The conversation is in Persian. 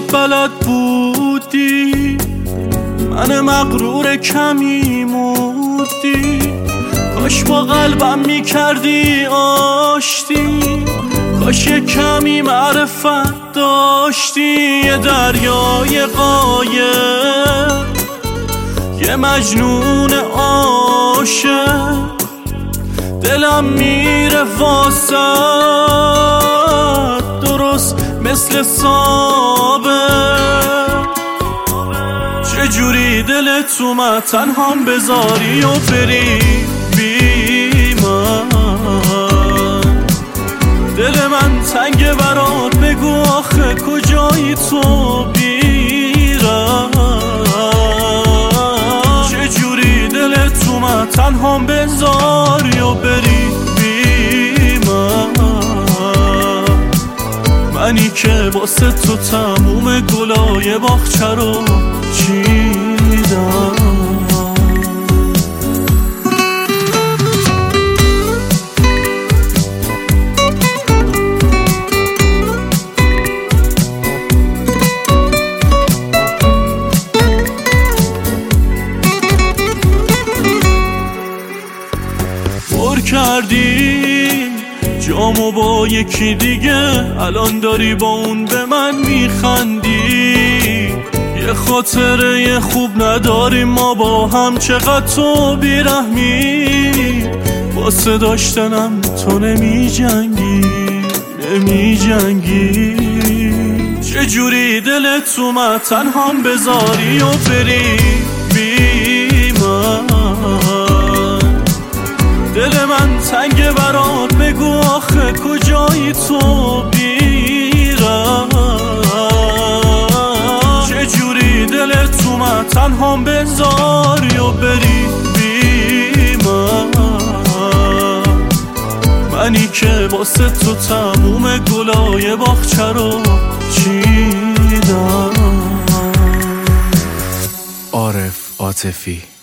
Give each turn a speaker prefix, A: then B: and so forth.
A: بلد بودی، من مغرور کمی مودی. کاش با قلبم میکردی آشتی، کاش یه کمی معرفت داشتی. یه دریای قایق، یه مجنون عاشق، دلم میره واسه درست مثل سابق. چجوری دلت اومد تنهام بذاری و بری بی من؟ دل من تنگه برات، بگو آخه کجایی تو بیرم؟ چجوری دلت اومد تنهام بذاری و بری بی من؟ منی که واسه تو تموم گلای باغچه رو چیدم. پر کردی جامو با یکی دیگه، الان داری با اون به من میخندی. یه خاطره خوب نداریم ما با هم، چقدر تو بیرحمی. واسه داشتنم تو نمی جنگی. چجوری دلت اومد تنهام بذاری و بری بی من؟ دل من تنگه برات، بگو آخه کجایی تو بیرم؟ چجوری دلت اومد تنهام بذاری و بری بی من؟ منی که واسه تو تموم گلای باغچه رو چیدم.
B: عارف عاطفی.